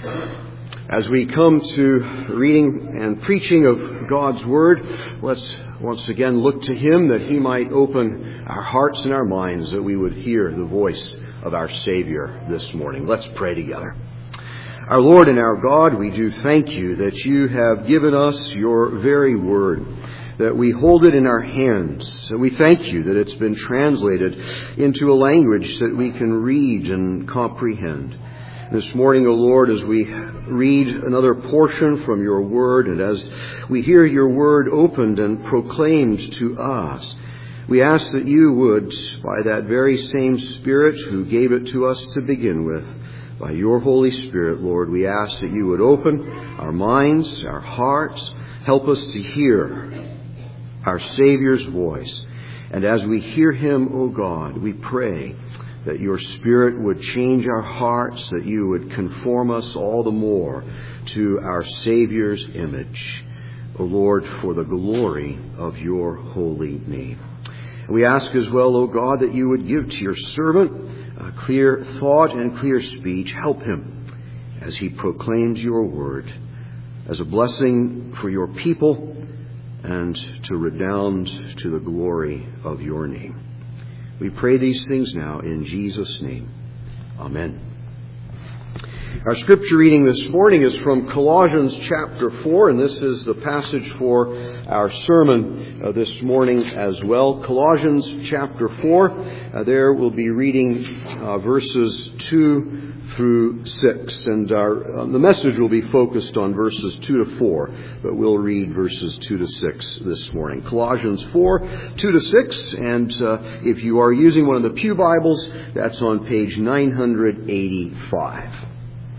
As we come to reading and preaching of God's Word, let's once again look to Him that He might open our hearts and our minds, that we would hear the voice of our Savior this morning. Let's pray together. Our Lord and our God, we do thank You that You have given us Your very Word, that we hold it in our hands. We thank You that it's been translated into a language that we can read and comprehend. This morning, O Lord, as we read another portion from Your Word, and as we hear Your Word opened and proclaimed to us, we ask that You would, by that very same Spirit who gave it to us to begin with, by Your Holy Spirit, Lord, we ask that You would open our minds, our hearts, help us to hear our Savior's voice. And as we hear Him, O God, we pray that Your Spirit would change our hearts, that You would conform us all the more to our Savior's image, O Lord, for the glory of Your holy name. And we ask as well, O God, that You would give to Your servant a clear thought and clear speech. Help him as he proclaims Your word as a blessing for Your people and to redound to the glory of Your name. We pray these things now in Jesus' name. Amen. Our scripture reading this morning is from Colossians chapter 4, and this is the passage for our sermon this morning as well. Colossians chapter 4, there we'll be reading verses 2 through 6, and the message will be focused on verses 2 to 4, but we'll read verses 2 to 6 this morning. Colossians 4, 2 to 6, and if you are using one of the Pew Bibles, that's on page 985.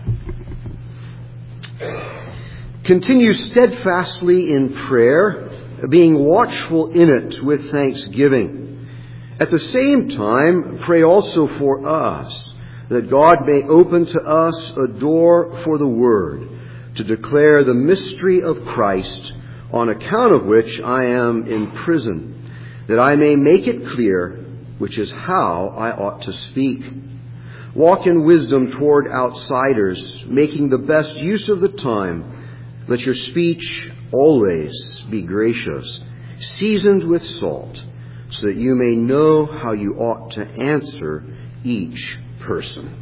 Continue steadfastly in prayer, being watchful in it with thanksgiving. At the same time, pray also for us, that God may open to us a door for the Word, to declare the mystery of Christ, on account of which I am in prison, that I may make it clear, which is how I ought to speak. Walk in wisdom toward outsiders, making the best use of the time. Let your speech always be gracious, seasoned with salt, so that you may know how you ought to answer each person.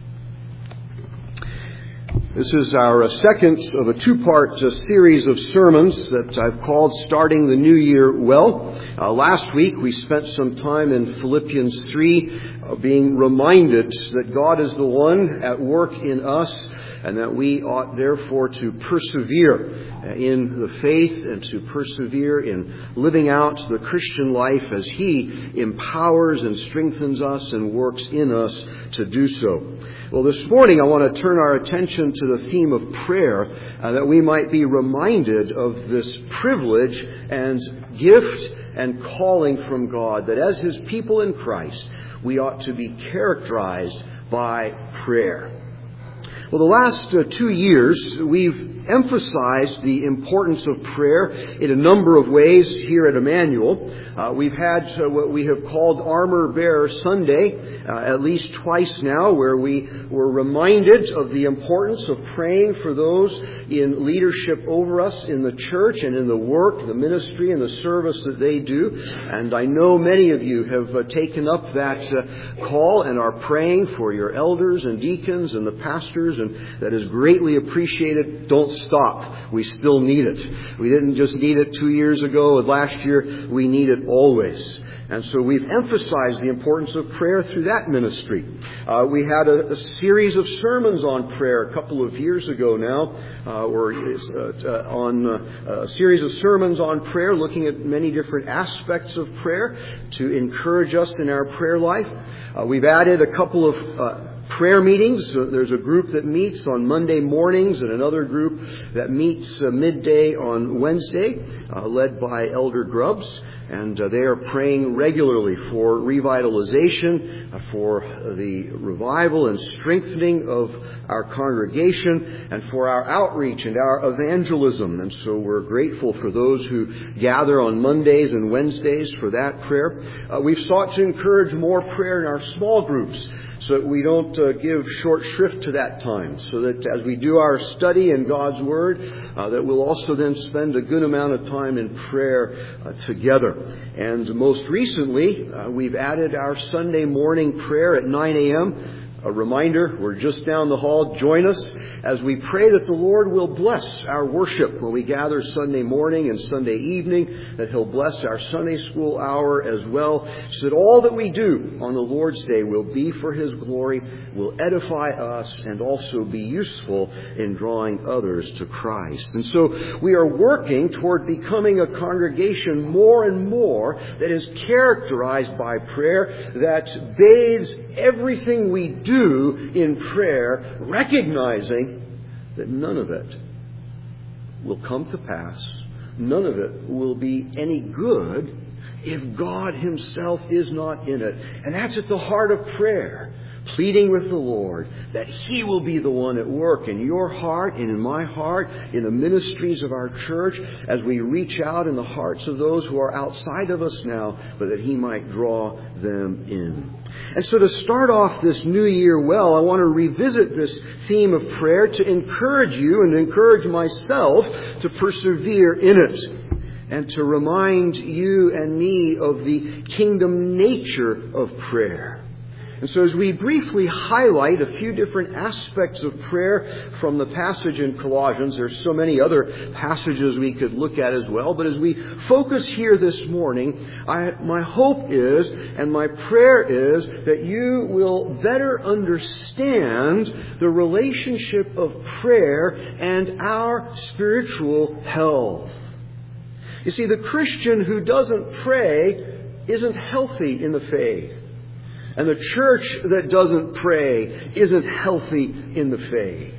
This is our second of a two-part series of sermons that I've called Starting the New Year Well. Last week we spent some time in Philippians 3, being reminded that God is the one at work in us, and that we ought therefore to persevere in the faith and to persevere in living out the Christian life as He empowers and strengthens us and works in us to do so. Well, this morning I want to turn our attention to the theme of prayer, that we might be reminded of this privilege and gift and calling from God, that as His people in Christ, we ought to be characterized by prayer. Well, the last 2 years, we've emphasized the importance of prayer in a number of ways here at Emmanuel. We've had what we have called Armor Bearer Sunday, at least twice now, where we were reminded of the importance of praying for those in leadership over us in the church and in the work, the ministry, and the service that they do. And I know many of you have taken up that call and are praying for your elders and deacons and the pastors, and that is greatly appreciated. Don't stop. We still need it. We didn't just need it 2 years ago and last year. We need it always. And so we've emphasized the importance of prayer through that ministry. We had a series of sermons on prayer a couple of years ago now, on a series of sermons on prayer, looking at many different aspects of prayer to encourage us in our prayer life. We've added a couple of prayer meetings. There's a group that meets on Monday mornings and another group that meets midday on Wednesday, led by Elder Grubbs. And they are praying regularly for revitalization, for the revival and strengthening of our congregation, and for our outreach and our evangelism. And so we're grateful for those who gather on Mondays and Wednesdays for that prayer. We've sought to encourage more prayer in our small groups, so that we don't give short shrift to that time, so that as we do our study in God's Word, that we'll also then spend a good amount of time in prayer together. And most recently, we've added our Sunday morning prayer at 9 a.m., a reminder, we're just down the hall. Join us as we pray that the Lord will bless our worship when we gather Sunday morning and Sunday evening, that He'll bless our Sunday school hour as well, so that all that we do on the Lord's Day will be for His glory, will edify us, and also be useful in drawing others to Christ. And so we are working toward becoming a congregation more and more that is characterized by prayer, that bathes everything we do in prayer, recognizing that none of it will come to pass, none of it will be any good if God Himself is not in it. And that's at the heart of prayer, pleading with the Lord that He will be the one at work in your heart and in my heart, in the ministries of our church, as we reach out in the hearts of those who are outside of us now, but that He might draw them in. And so to start off this new year well, I want to revisit this theme of prayer to encourage you and encourage myself to persevere in it, and to remind you and me of the kingdom nature of prayer. And so as we briefly highlight a few different aspects of prayer from the passage in Colossians, there's so many other passages we could look at as well, but as we focus here this morning, my hope is, and my prayer is, that you will better understand the relationship of prayer and our spiritual health. You see, the Christian who doesn't pray isn't healthy in the faith. And the church that doesn't pray isn't healthy in the faith.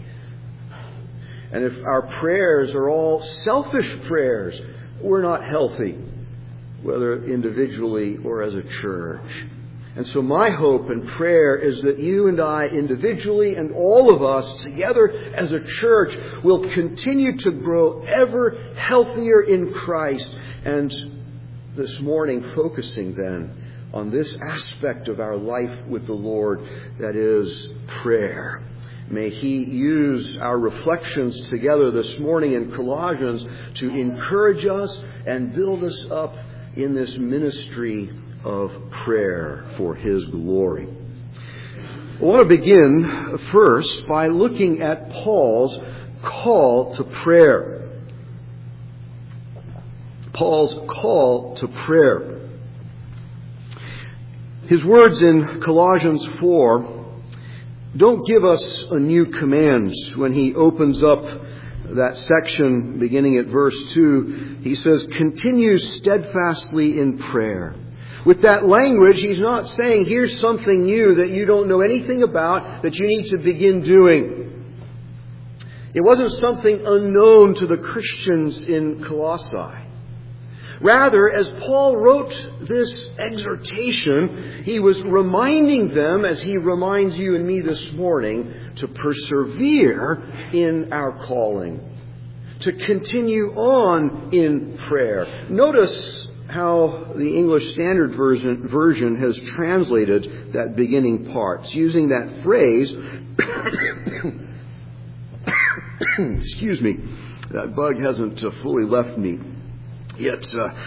And if our prayers are all selfish prayers, we're not healthy, whether individually or as a church. And so my hope and prayer is that you and I individually, and all of us together as a church, will continue to grow ever healthier in Christ. And this morning, focusing then on this aspect of our life with the Lord, that is prayer. May He use our reflections together this morning in Colossians to encourage us and build us up in this ministry of prayer for His glory. I want to begin first by looking at Paul's call to prayer. Paul's call to prayer. His words in Colossians 4 don't give us a new command. When he opens up that section beginning at verse 2, he says, "Continue steadfastly in prayer." With that language, he's not saying, here's something new that you don't know anything about that you need to begin doing. It wasn't something unknown to the Christians in Colossae. Rather, as Paul wrote this exhortation, he was reminding them, as he reminds you and me this morning, to persevere in our calling, to continue on in prayer. Notice how the English Standard Version has translated that beginning part, using that phrase, excuse me, that bug hasn't fully left me yet.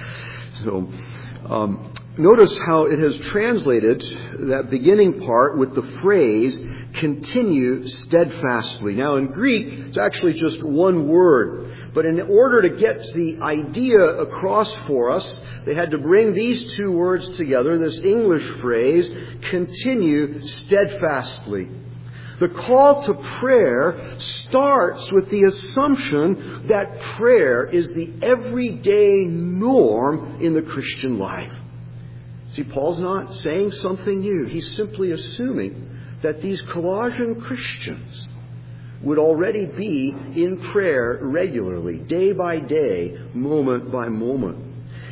Notice how it has translated that beginning part with the phrase, "continue steadfastly." Now in Greek, it's actually just one word. But in order to get the idea across for us, they had to bring these two words together, this English phrase, "continue steadfastly." The call to prayer starts with the assumption that prayer is the everyday norm in the Christian life. See, Paul's not saying something new. He's simply assuming that these Colossian Christians would already be in prayer regularly, day by day, moment by moment.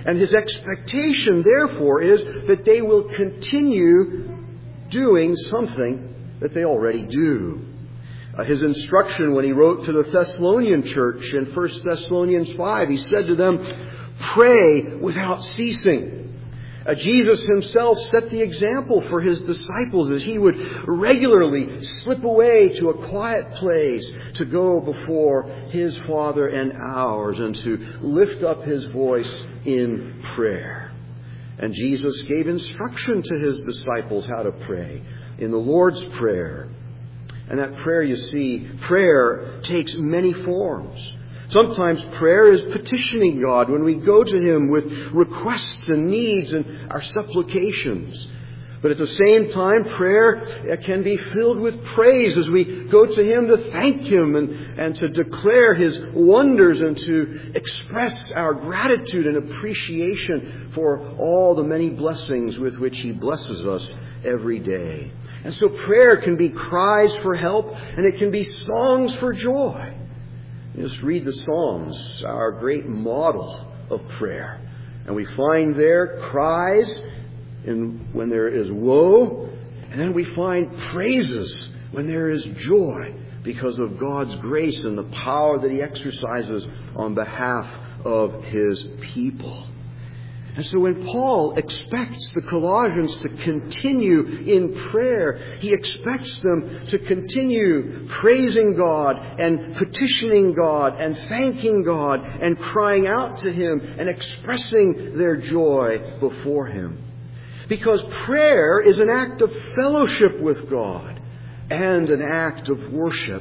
And his expectation, therefore, is that they will continue doing something that they already do. His instruction when he wrote to the Thessalonian church in 1 Thessalonians 5, he said to them, "Pray without ceasing." Jesus himself set the example for his disciples as he would regularly slip away to a quiet place to go before his Father and ours and to lift up his voice in prayer. And Jesus gave instruction to his disciples how to pray in the Lord's Prayer. And that prayer, you see, prayer takes many forms. Sometimes prayer is petitioning God when we go to him with requests and needs and our supplications. But at the same time, prayer can be filled with praise as we go to him to thank him and to declare his wonders and to express our gratitude and appreciation for all the many blessings with which he blesses us every day. And so prayer can be cries for help, and it can be songs for joy. Just read the Psalms, our great model of prayer. And we find there cries when there is woe, and then we find praises when there is joy because of God's grace and the power that he exercises on behalf of his people. And so when Paul expects the Colossians to continue in prayer, he expects them to continue praising God and petitioning God and thanking God and crying out to him and expressing their joy before him. Because prayer is an act of fellowship with God and an act of worship.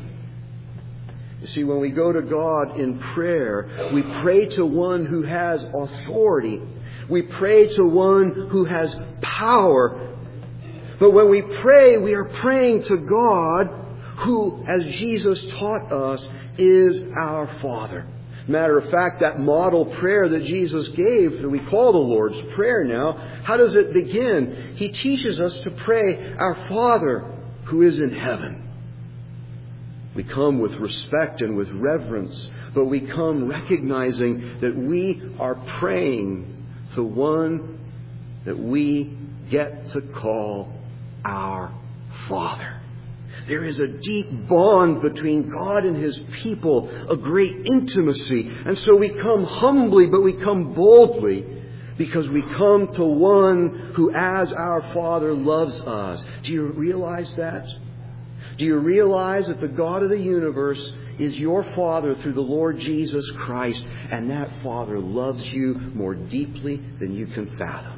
You see, when we go to God in prayer, we pray to one who has authority. We pray to one who has power. But when we pray, we are praying to God who, as Jesus taught us, is our Father. Matter of fact, that model prayer that Jesus gave, that we call the Lord's Prayer now, how does it begin? He teaches us to pray, "Our Father who is in heaven." We come with respect and with reverence, but we come recognizing that we are praying to one that we get to call our Father. There is a deep bond between God and his people, a great intimacy. And so we come humbly, but we come boldly, because we come to one who, as our Father, loves us. Do you realize that? Do you realize that the God of the universe is your Father through the Lord Jesus Christ, and that Father loves you more deeply than you can fathom?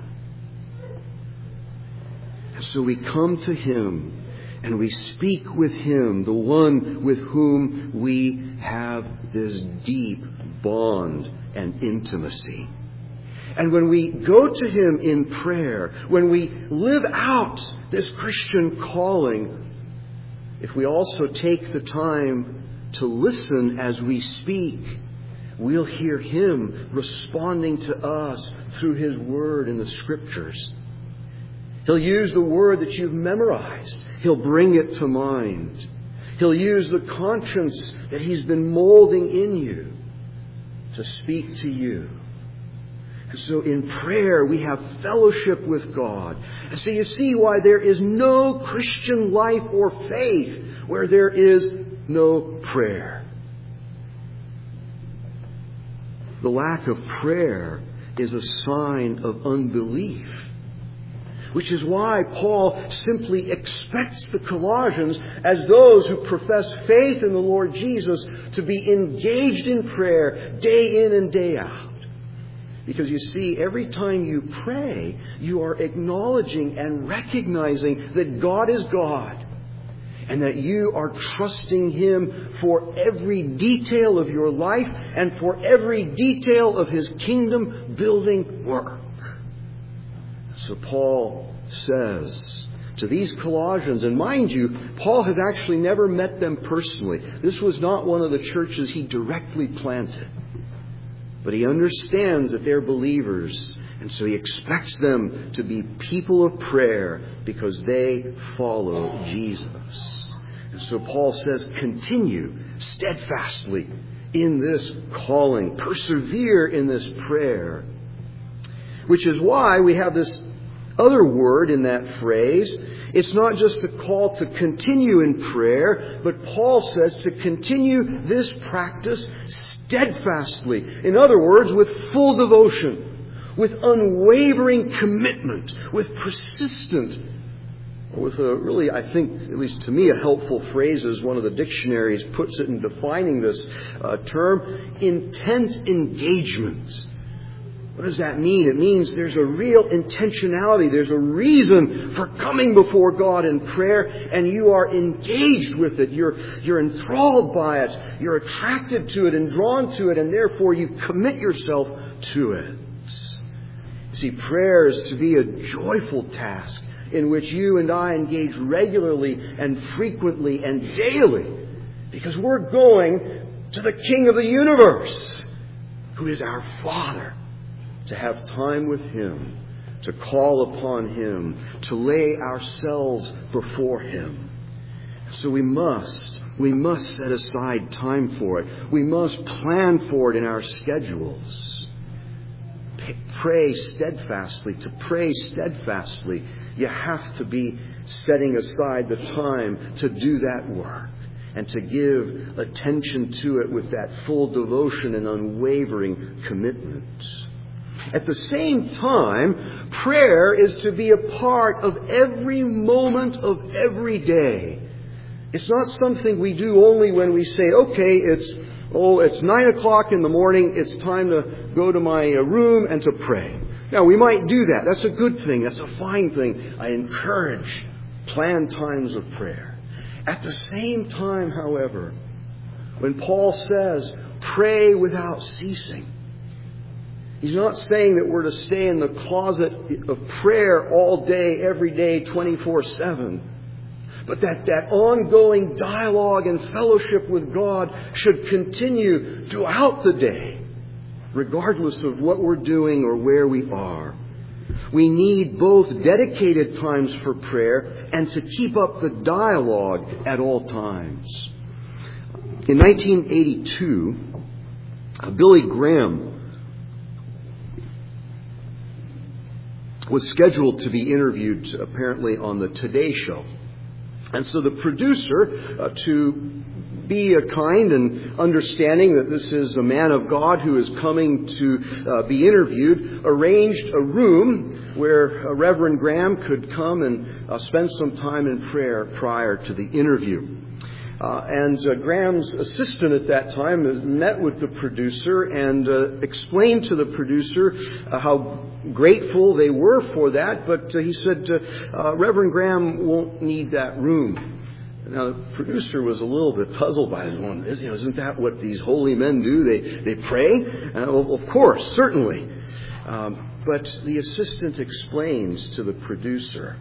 And so we come to him and we speak with him, the one with whom we have this deep bond and intimacy. And when we go to him in prayer, when we live out this Christian calling, if we also take the time to listen as we speak, we'll hear him responding to us through his word in the Scriptures. He'll use the word that you've memorized. He'll bring it to mind. He'll use the conscience that he's been molding in you to speak to you. And so in prayer, we have fellowship with God. And so you see why there is no Christian life or faith where there is no prayer. The lack of prayer is a sign of unbelief, which is why Paul simply expects the Colossians, as those who profess faith in the Lord Jesus, to be engaged in prayer day in and day out. Because you see, every time you pray, you are acknowledging and recognizing that God is God, and that you are trusting him for every detail of your life and for every detail of his kingdom building work. So Paul says to these Colossians, and mind you, Paul has actually never met them personally. This was not one of the churches he directly planted. But he understands that they're believers, and so he expects them to be people of prayer because they follow Jesus. And so Paul says, continue steadfastly in this calling. Persevere in this prayer. Which is why we have this other word in that phrase. It's not just a call to continue in prayer, but Paul says to continue this practice steadfastly. In other words, with full devotion, with unwavering commitment, with persistent, with a really, I think, at least to me, a helpful phrase as one of the dictionaries puts it in defining this term, intense engagement. What does that mean? It means there's a real intentionality. There's a reason for coming before God in prayer, and you are engaged with it. You're enthralled by it. You're attracted to it and drawn to it, and therefore you commit yourself to it. See, prayer is to be a joyful task in which you and I engage regularly and frequently and daily, because we're going to the King of the universe, who is our Father. To have time with Him, to call upon Him, to lay ourselves before Him. So we must set aside time for it. We must plan for it in our schedules. Pray steadfastly. To pray steadfastly, you have to be setting aside the time to do that work and to give attention to it with that full devotion and unwavering commitment. At the same time, prayer is to be a part of every moment of every day. It's not something we do only when we say, okay, it's 9 o'clock in the morning, it's time to go to my room and to pray. Now, we might do that. That's a good thing. That's a fine thing. I encourage planned times of prayer. At the same time, however, when Paul says, pray without ceasing, he's not saying that we're to stay in the closet of prayer all day, every day, 24/7. But that ongoing dialogue and fellowship with God should continue throughout the day, regardless of what we're doing or where we are. We need both dedicated times for prayer and to keep up the dialogue at all times. In 1982, Billy Graham was scheduled to be interviewed, apparently, on the Today Show. And so the producer, to be kind and understanding that this is a man of God who is coming to be interviewed, arranged a room where Reverend Graham could come and spend some time in prayer prior to the interview. And Graham's assistant at that time met with the producer and explained to the producer how grateful they were for that. But he said, Reverend Graham won't need that room. Now, the producer was a little bit puzzled by it. Going, isn't that what these holy men do? They pray? Well, of course, certainly. But the assistant explains to the producer,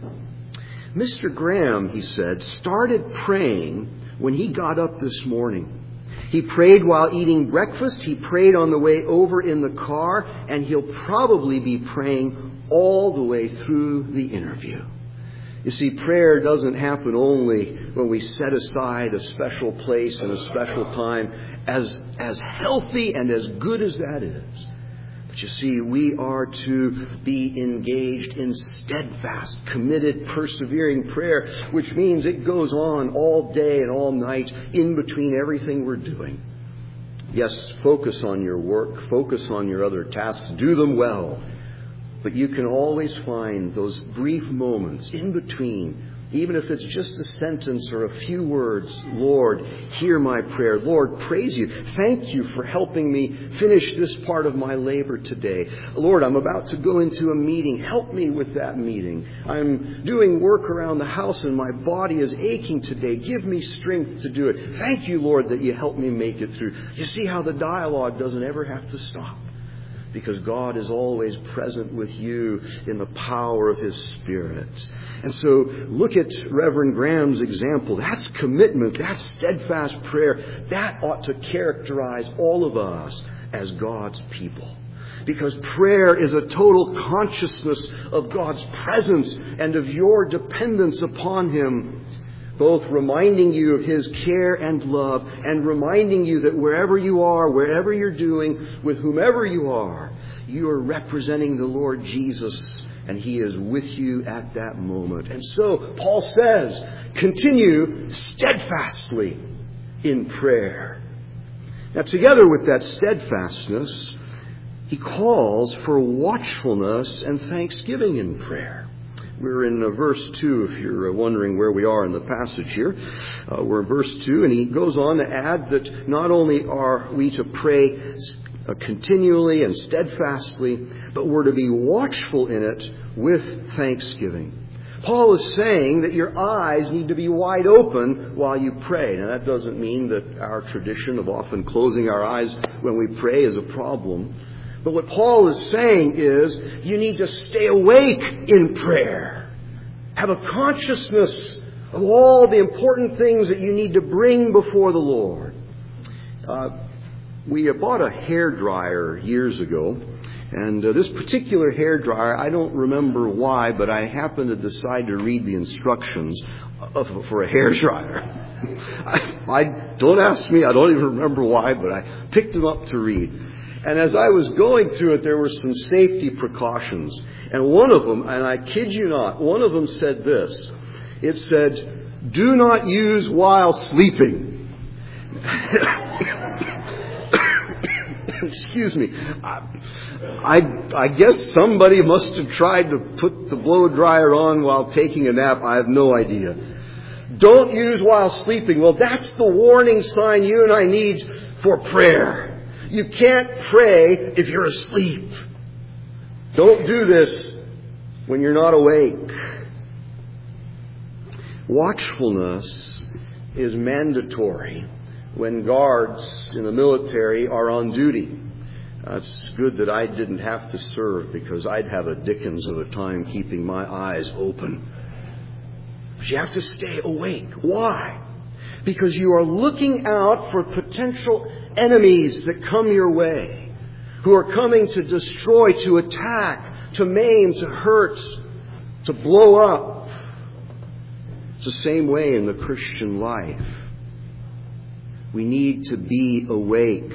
Mr. Graham, he said, started praying when he got up this morning. He prayed while eating breakfast. He prayed on the way over in the car. And he'll probably be praying all the way through the interview. You see, prayer doesn't happen only when we set aside a special place and a special time, as healthy and as good as that is. But you see, we are to be engaged in steadfast, committed, persevering prayer, which means it goes on all day and all night in between everything we're doing. Yes, focus on your work, focus on your other tasks, do them well. But you can always find those brief moments in between, even if it's just a sentence or a few words. Lord, hear my prayer. Lord, praise you. Thank you for helping me finish this part of my labor today. Lord, I'm about to go into a meeting. Help me with that meeting. I'm doing work around the house and my body is aching today. Give me strength to do it. Thank you, Lord, that you helped me make it through. You see how the dialogue doesn't ever have to stop, because God is always present with you in the power of His Spirit. And so look at Reverend Graham's example. That's commitment. That's steadfast prayer. That ought to characterize all of us as God's people. Because prayer is a total consciousness of God's presence and of your dependence upon Him. both reminding you of His care and love, and reminding you that wherever you are, wherever you're doing, with whomever you are representing the Lord Jesus, and He is with you at that moment. And so, Paul says, continue steadfastly in prayer. Now, together with that steadfastness, he calls for watchfulness and thanksgiving in prayer. We're in verse 2, if you're wondering where we are in the passage here. We're in verse 2, and he goes on to add that not only are we to pray continually and steadfastly, but we're to be watchful in it with thanksgiving. Paul is saying that your eyes need to be wide open while you pray. Now, that doesn't mean that our tradition of often closing our eyes when we pray is a problem. But what Paul is saying is you need to stay awake in prayer. Have a consciousness of all the important things that you need to bring before the Lord. We bought a hairdryer years ago. And this particular hairdryer, I don't remember why, but I happened to decide to read the instructions for a hairdryer. I don't ask me, I don't even remember why, but I picked them up to read. And as I was going through it, there were some safety precautions. And one of them, and I kid you not, one of them said this. It said, "Do not use while sleeping." Excuse me. I guess somebody must have tried to put the blow dryer on while taking a nap. I have no idea. Don't use while sleeping. Well, that's the warning sign you and I need for prayer. You can't pray if you're asleep. Don't do this when you're not awake. Watchfulness is mandatory when guards in the military are on duty. It's good that I didn't have to serve, because I'd have a dickens of a time keeping my eyes open. But you have to stay awake. Why? Because you are looking out for potential enemies that come your way, who are coming to destroy, to attack, to maim, to hurt, to blow up. It's the same way in the Christian life. We need to be awake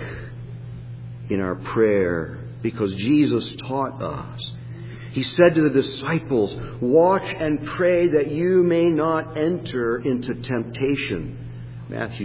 in our prayer, because Jesus taught us. He said to the disciples, "Watch and pray that you may not enter into temptation." Matthew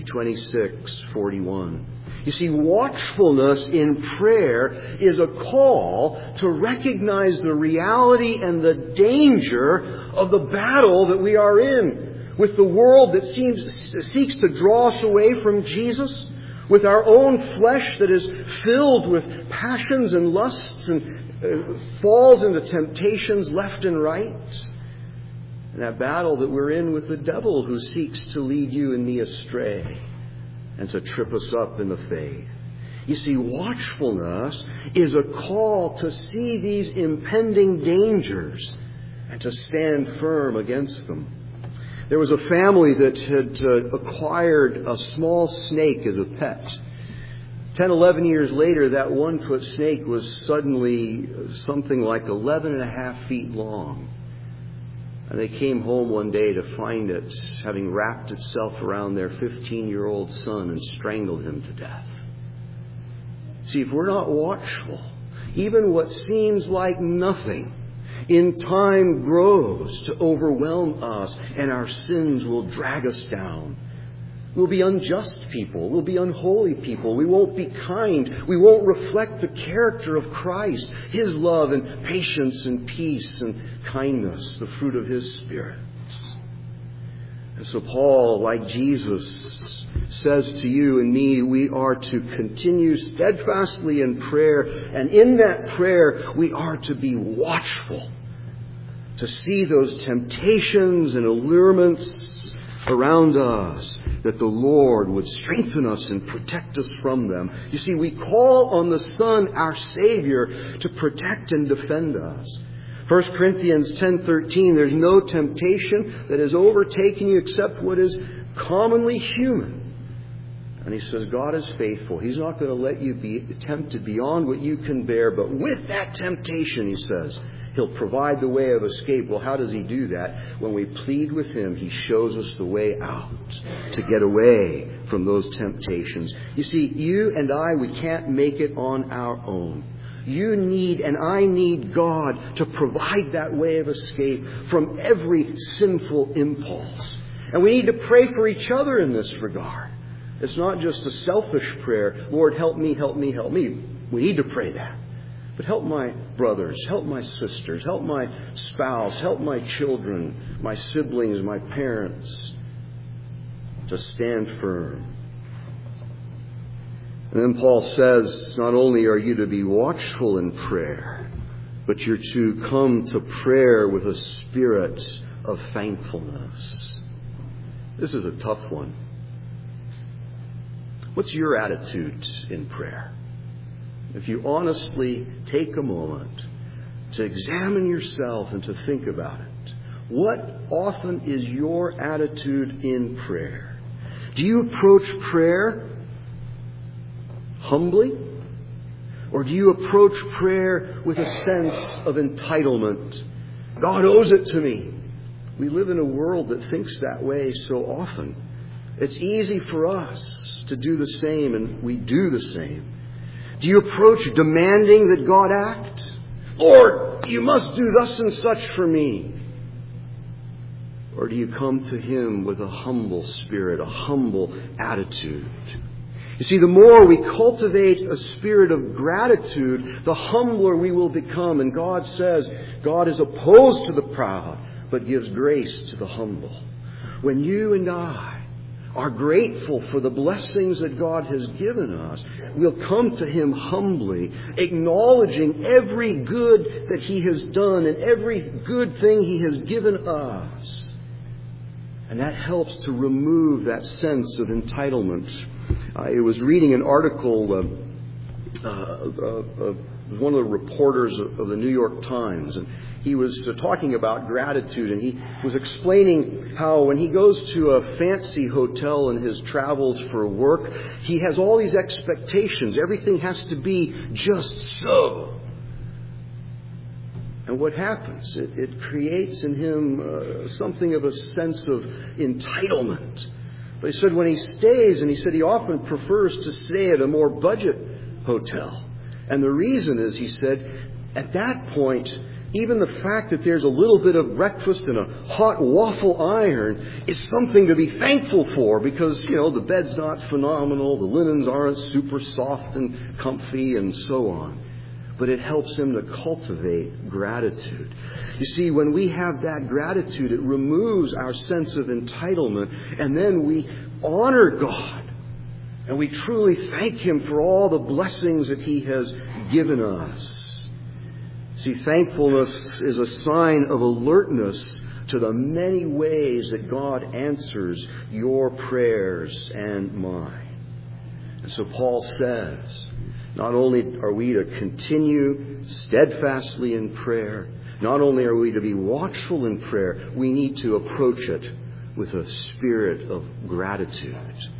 26:41. You see, watchfulness in prayer is a call to recognize the reality and the danger of the battle that we are in, with the world that seeks to draw us away from Jesus, with our own flesh that is filled with passions and lusts and falls into temptations left and right. And that battle that we're in with the devil, who seeks to lead you and me astray and to trip us up in the faith. You see, watchfulness is a call to see these impending dangers and to stand firm against them. There was a family that had acquired a small snake as a pet. 10, 11 years later, that 1-foot snake was suddenly something like 11 and a half feet long. And they came home one day to find it having wrapped itself around their 15-year-old son and strangled him to death. See, if we're not watchful, even what seems like nothing in time grows to overwhelm us, and our sins will drag us down. We'll be unjust people. We'll be unholy people. We won't be kind. We won't reflect the character of Christ, His love and patience and peace and kindness, the fruit of His Spirit. And so Paul, like Jesus, says to you and me, we are to continue steadfastly in prayer. And in that prayer, we are to be watchful, to see those temptations and allurements around us, that the Lord would strengthen us and protect us from them. You see, we call on the Son, our Savior, to protect and defend us. 1 Corinthians 10:13, there's no temptation that has overtaken you except what is commonly human. And he says, God is faithful. He's not going to let you be tempted beyond what you can bear. But with that temptation, he says, He'll provide the way of escape. Well, how does He do that? When we plead with Him, He shows us the way out to get away from those temptations. You see, you and I, we can't make it on our own. You need and I need God to provide that way of escape from every sinful impulse. And we need to pray for each other in this regard. It's not just a selfish prayer, Lord, help me, help me, help me. We need to pray that. But help my brothers, help my sisters, help my spouse, help my children, my siblings, my parents to stand firm. And then Paul says, not only are you to be watchful in prayer, but you're to come to prayer with a spirit of thankfulness. This is a tough one. What's your attitude in prayer? If you honestly take a moment to examine yourself and to think about it, what often is your attitude in prayer? Do you approach prayer humbly? Or do you approach prayer with a sense of entitlement? God owes it to me. We live in a world that thinks that way so often. It's easy for us to do the same, and we do the same. Do you approach demanding that God act? Lord, you must do thus and such for me. Or do you come to Him with a humble spirit, a humble attitude? You see, the more we cultivate a spirit of gratitude, the humbler we will become. And God says, God is opposed to the proud, but gives grace to the humble. When you and I are grateful for the blessings that God has given us, we'll come to Him humbly, acknowledging every good that He has done and every good thing He has given us. And that helps to remove that sense of entitlement. I was reading an article of one of the reporters of the New York Times, and he was talking about gratitude, and he was explaining how when he goes to a fancy hotel in his travels for work, he has all these expectations. Everything has to be just so. And what happens? It creates in him something of a sense of entitlement. But he said when he stays, and he said he often prefers to stay at a more budget hotel. And the reason is, he said, at that point, even the fact that there's a little bit of breakfast and a hot waffle iron is something to be thankful for, because, the bed's not phenomenal, the linens aren't super soft and comfy, and so on. But it helps him to cultivate gratitude. You see, when we have that gratitude, it removes our sense of entitlement, and then we honor God. And we truly thank Him for all the blessings that He has given us. See, thankfulness is a sign of alertness to the many ways that God answers your prayers and mine. And so Paul says, not only are we to continue steadfastly in prayer, not only are we to be watchful in prayer, we need to approach it with a spirit of gratitude.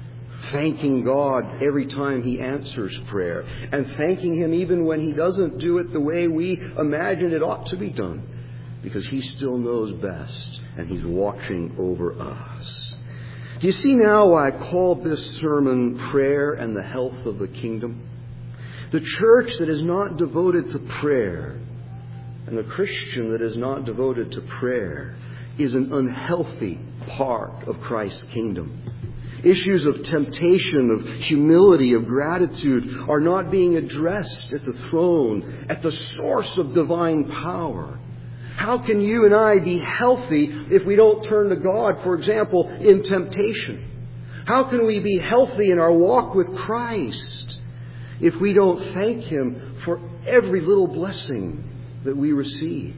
Thanking God every time He answers prayer, and thanking Him even when He doesn't do it the way we imagine it ought to be done, because He still knows best and He's watching over us. Do you see now why I call this sermon Prayer and the Health of the Kingdom? The church that is not devoted to prayer, and the Christian that is not devoted to prayer, is an unhealthy part of Christ's kingdom. Issues of temptation, of humility, of gratitude are not being addressed at the throne, at the source of divine power. How can you and I be healthy if we don't turn to God, for example, in temptation? How can we be healthy in our walk with Christ if we don't thank Him for every little blessing that we receive?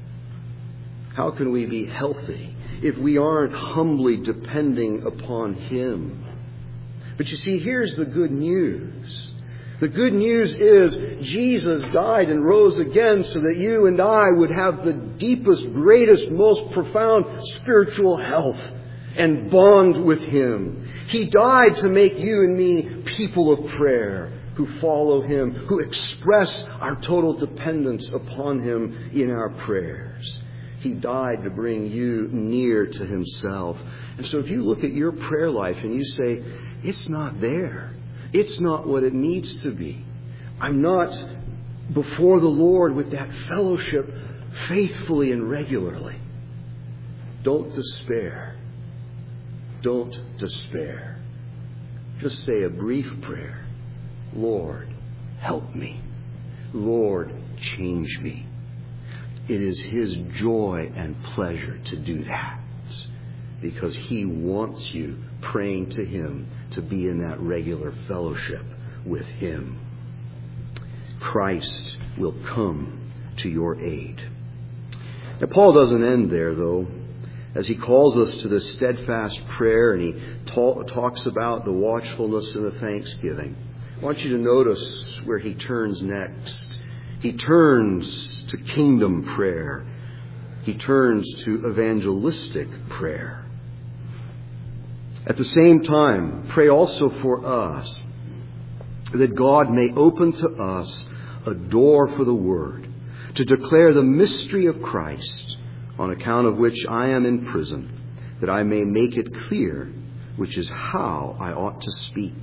How can we be healthy if we aren't humbly depending upon Him? But you see, here's the good news. The good news is Jesus died and rose again so that you and I would have the deepest, greatest, most profound spiritual health and bond with Him. He died to make you and me people of prayer. who follow Him, who express our total dependence upon Him in our prayers. He died to bring you near to Himself. And so if you look at your prayer life and you say, it's not there, it's not what it needs to be, I'm not before the Lord with that fellowship faithfully and regularly, don't despair. Don't despair. Just say a brief prayer. Lord, help me. Lord, change me. It is His joy and pleasure to do that, because He wants you praying to Him to be in that regular fellowship with Him. Christ will come to your aid. Now, Paul doesn't end there, though, as he calls us to the steadfast prayer and he talks about the watchfulness and the thanksgiving. I want you to notice where he turns next. He turns to kingdom prayer. He turns to evangelistic prayer. At the same time, pray also for us that God may open to us a door for the Word, to declare the mystery of Christ, on account of which I am in prison, that I may make it clear, which is how I ought to speak.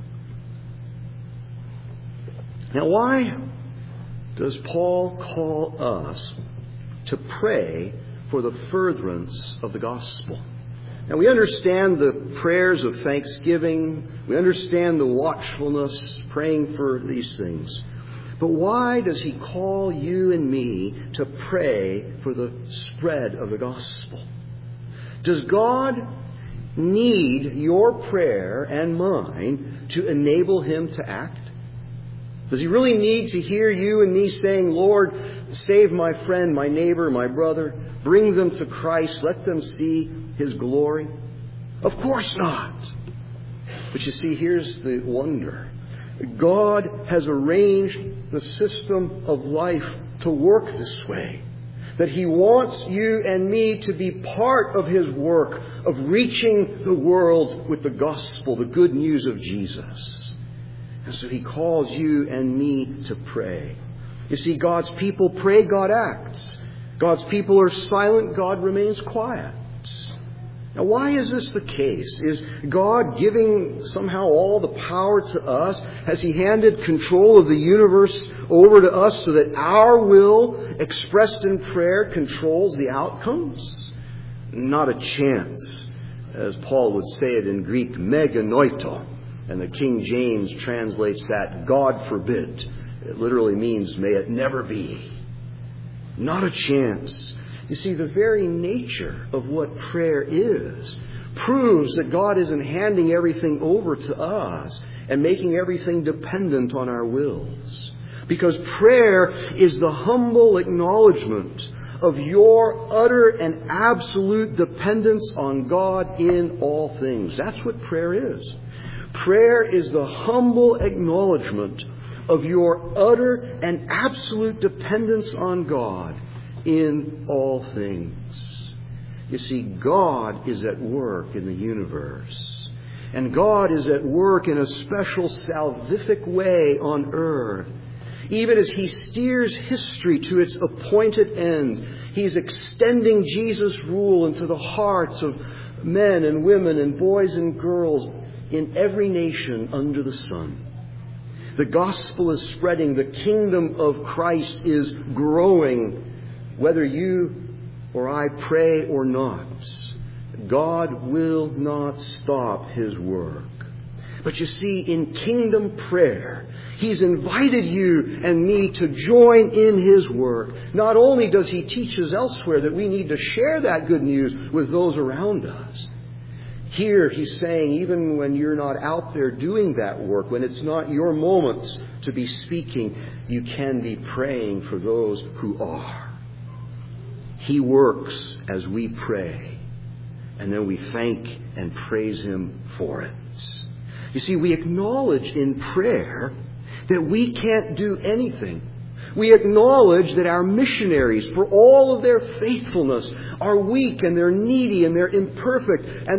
Now, why does Paul call us to pray for the furtherance of the gospel? Now, we understand the prayers of thanksgiving. We understand the watchfulness, praying for these things. But why does he call you and me to pray for the spread of the gospel? Does God need your prayer and mine to enable Him to act? Does He really need to hear you and me saying, Lord, save my friend, my neighbor, my brother, bring them to Christ, let them see His glory? Of course not. But you see, here's the wonder. God has arranged the system of life to work this way. That He wants you and me to be part of His work of reaching the world with the gospel, the good news of Jesus. And so He calls you and me to pray. You see, God's people pray, God acts. God's people are silent, God remains quiet. Now, why is this the case? Is God giving somehow all the power to us? Has He handed control of the universe over to us so that our will, expressed in prayer, controls the outcomes? Not a chance. As Paul would say it in Greek, meganoito. And the King James translates that, God forbid. It literally means, may it never be. Not a chance. You see, the very nature of what prayer is proves that God isn't handing everything over to us and making everything dependent on our wills. Because prayer is the humble acknowledgement of your utter and absolute dependence on God in all things. That's what prayer is. Prayer is the humble acknowledgement of your utter and absolute dependence on God in all things. You see, God is at work in the universe. And God is at work in a special salvific way on earth. Even as He steers history to its appointed end, He's extending Jesus' rule into the hearts of men and women and boys and girls in every nation under the sun. The gospel is spreading. The kingdom of Christ is growing. Whether you or I pray or not, God will not stop His work. But you see, in kingdom prayer, He's invited you and me to join in His work. Not only does He teach us elsewhere that we need to share that good news with those around us, here He's saying, even when you're not out there doing that work, when it's not your moments to be speaking, you can be praying for those who are. He works as we pray, and then we thank and praise Him for it. You see, we acknowledge in prayer that we can't do anything. We acknowledge that our missionaries, for all of their faithfulness, are weak and they're needy and they're imperfect and they're without power to change even one heart.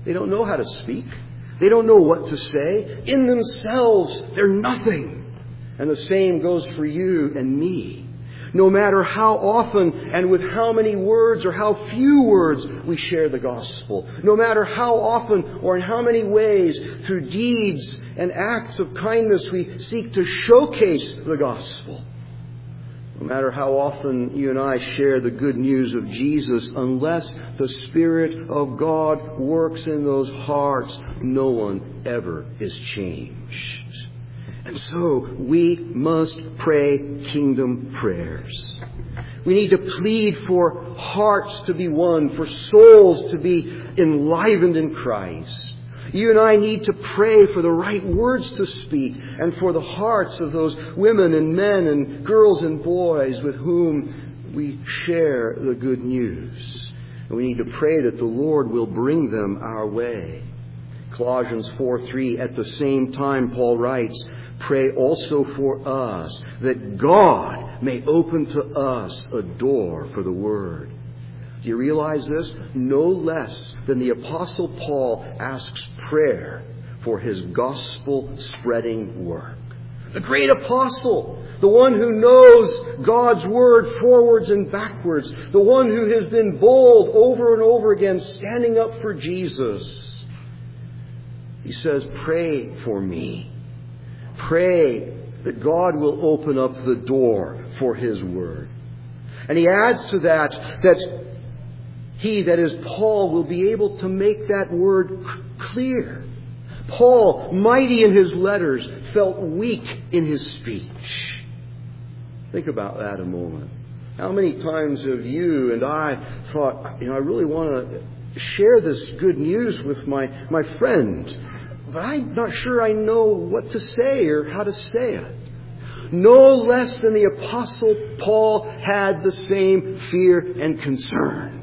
They don't know how to speak. They don't know what to say. In themselves, they're nothing. And the same goes for you and me. No matter how often and with how many words or how few words we share the gospel. No matter how often or in how many ways through deeds and acts of kindness we seek to showcase the gospel. No matter how often you and I share the good news of Jesus, unless the Spirit of God works in those hearts, no one ever is changed. And so we must pray kingdom prayers. We need to plead for hearts to be won, for souls to be enlivened in Christ. You and I need to pray for the right words to speak and for the hearts of those women and men and girls and boys with whom we share the good news. And we need to pray that the Lord will bring them our way. Colossians 4:3, at the same time, Paul writes, pray also for us that God may open to us a door for the Word. Do you realize this? No less than the Apostle Paul asks prayer for his gospel-spreading work. The great apostle, the one who knows God's Word forwards and backwards, the one who has been bold over and over again, standing up for Jesus. He says, pray for me. Pray that God will open up the door for His Word. And he adds to that he, that is Paul, will be able to make that word clear. Paul, mighty in his letters, felt weak in his speech. Think about that a moment. How many times have you and I thought, I really want to share this good news with my friend, but I'm not sure I know what to say or how to say it. No less than the Apostle Paul had the same fear and concern.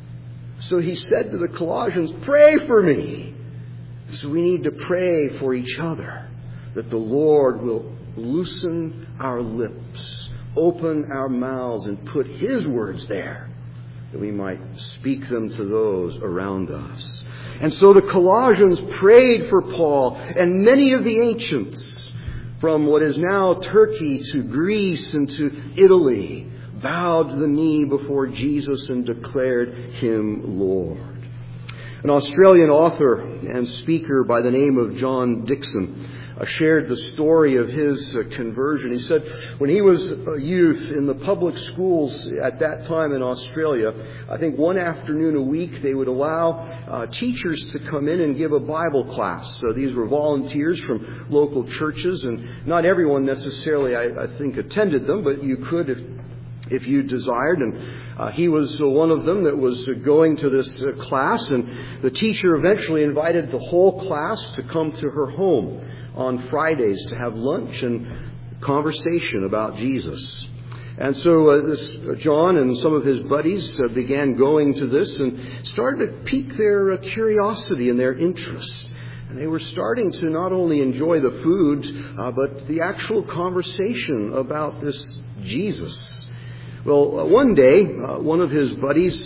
So he said to the Colossians, pray for me. So we need to pray for each other, that the Lord will loosen our lips, open our mouths, and put His words there, that we might speak them to those around us. And so the Colossians prayed for Paul, and many of the ancients, from what is now Turkey to Greece and to Italy, bowed the knee before Jesus and declared Him Lord. An Australian author and speaker by the name of John Dixon shared the story of his conversion. He said when he was a youth in the public schools at that time in Australia, I think one afternoon a week they would allow teachers to come in and give a Bible class. So these were volunteers from local churches, and not everyone necessarily, I think, attended them, but you could if you desired. And he was one of them that was going to this class, and the teacher eventually invited the whole class to come to her home on Fridays to have lunch and conversation about Jesus. And so this John and some of his buddies began going to this and started to pique their curiosity and their interest. And they were starting to not only enjoy the food, but the actual conversation about this Jesus. Well, one day, one of his buddies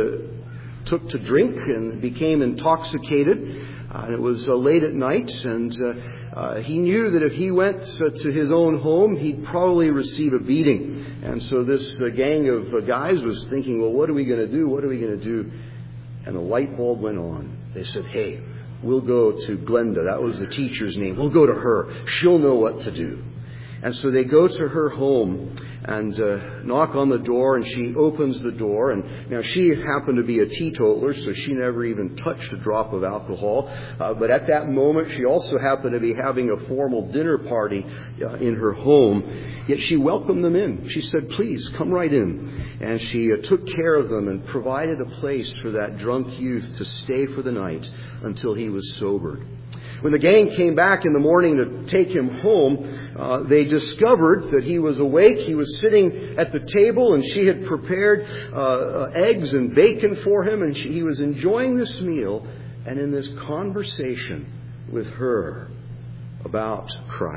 took to drink and became intoxicated. It was late at night, and he knew that if he went to his own home, he'd probably receive a beating. And so this gang of guys was thinking, well, what are we going to do? What are we going to do? And the light bulb went on. They said, hey, we'll go to Glenda. That was the teacher's name. We'll go to her. She'll know what to do. And so they go to her home and knock on the door, and she opens the door. And now she happened to be a teetotaler, so she never even touched a drop of alcohol. But at that moment, she also happened to be having a formal dinner party in her home. Yet she welcomed them in. She said, please, come right in. And she took care of them and provided a place for that drunk youth to stay for the night until he was sobered. When the gang came back in the morning to take him home, they discovered that he was awake. He was sitting at the table, and she had prepared eggs and bacon for him, and he was enjoying this meal and in this conversation with her about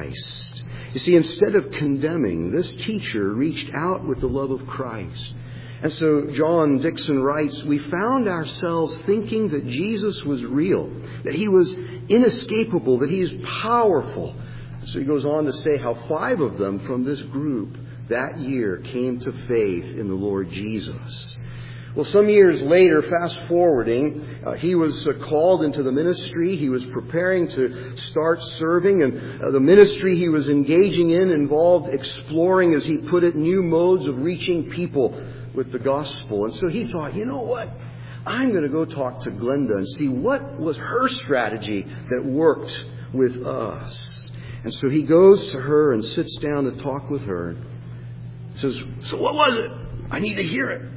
Christ. You see, instead of condemning, this teacher reached out with the love of Christ. And so John Dixon writes, we found ourselves thinking that Jesus was real, that he was inescapable, that he is powerful. So he goes on to say how 5 of them from this group that year came to faith in the Lord Jesus. Well, some years later, fast forwarding, he was called into the ministry. He was preparing to start serving, and the ministry he was engaging in involved exploring, as he put it, new modes of reaching people with the gospel. And so he thought, you know what? I'm going to go talk to Glenda and see what was her strategy that worked with us. And so he goes to her and sits down to talk with her. He says, so what was it? I need to hear it.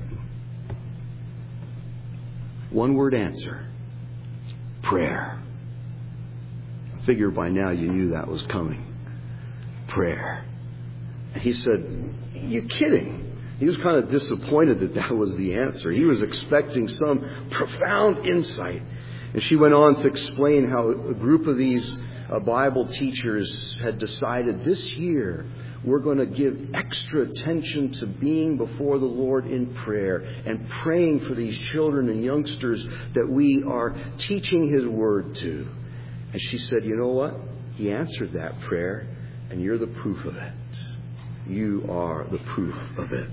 One word answer. Prayer. I figure by now you knew that was coming. Prayer. And he said, you kidding? He was kind of disappointed that that was the answer. He was expecting some profound insight. And she went on to explain how a group of these Bible teachers had decided this year we're going to give extra attention to being before the Lord in prayer and praying for these children and youngsters that we are teaching His Word to. And she said, you know what? He answered that prayer, and you're the proof of it. You are the proof of it.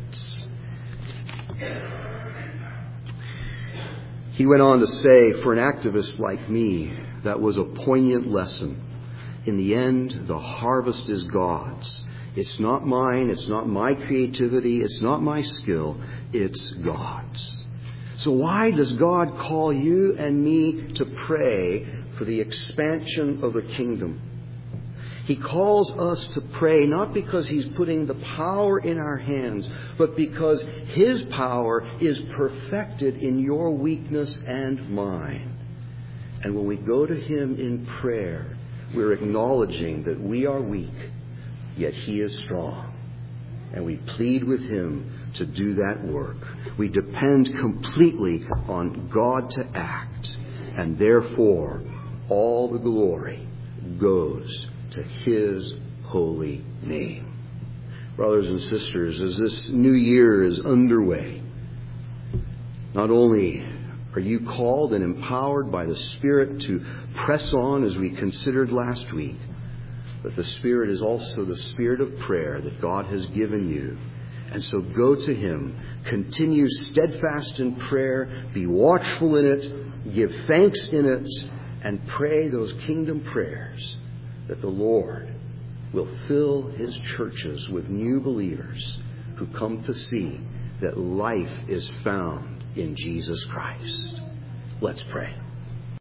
He went on to say, for an activist like me, that was a poignant lesson. In the end, the harvest is God's. It's not mine. It's not my creativity. It's not my skill. It's God's. So why does God call you and me to pray for the expansion of the kingdom? He calls us to pray not because He's putting the power in our hands, but because His power is perfected in your weakness and mine. And when we go to Him in prayer, we're acknowledging that we are weak, yet He is strong. And we plead with Him to do that work. We depend completely on God to act. And therefore, all the glory goes to His holy name. Brothers and sisters, as this new year is underway, not only are you called and empowered by the Spirit to press on as we considered last week, but the Spirit is also the Spirit of prayer that God has given you. And so go to Him, continue steadfast in prayer, be watchful in it, give thanks in it, and pray those kingdom prayers that the Lord will fill His churches with new believers who come to see that life is found in Jesus Christ. Let's pray.